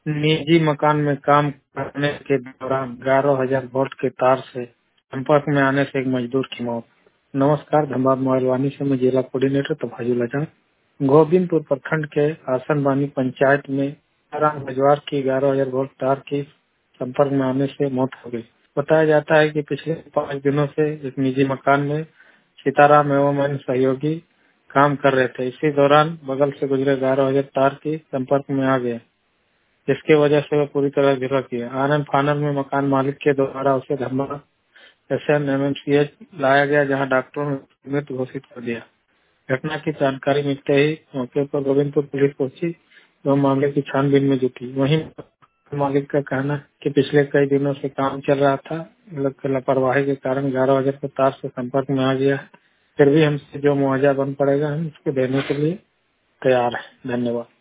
निजी मकान में काम करने के दौरान 11,000 वोल्ट के तार से संपर्क में आने से एक मजदूर की मौत। नमस्कार, धनबाद मोबाइल वाणी से मैं जिला कोऑर्डिनेटर तफाजुल अजहर। गोविंदपुर प्रखंड के आसनबानी पंचायत में राम रजवार की 11,000 वोल्ट तार की संपर्क में आने से मौत हो गई। बताया जाता है कि पिछले 5 दिनों से एक निजी मकान में सीताराम एवं अन्य सहयोगी काम कर रहे थे। इसी दौरान बगल से गुजरे 11,000 तार की संपर्क में आ गए, जिसकी वजह से वह पूरी तरह गिरा किया। आनंद फानन में मकान मालिक के द्वारा उसे धनबाद SNMMCH लाया गया, जहां डॉक्टरों ने मृत घोषित कर दिया। घटना की जानकारी मिलते ही मौके पर गोविंदपुर पुलिस पहुंची और मामले की छानबीन में जुटी। वहीं मकान मालिक का कहना है कि पिछले कई दिनों से काम चल रहा था, लापरवाही के कारण 11,000 के तार से संपर्क में आ गया है। फिर भी हमसे जो मुआवजा बन पड़ेगा हम उसको देने के लिए तैयार है। धन्यवाद।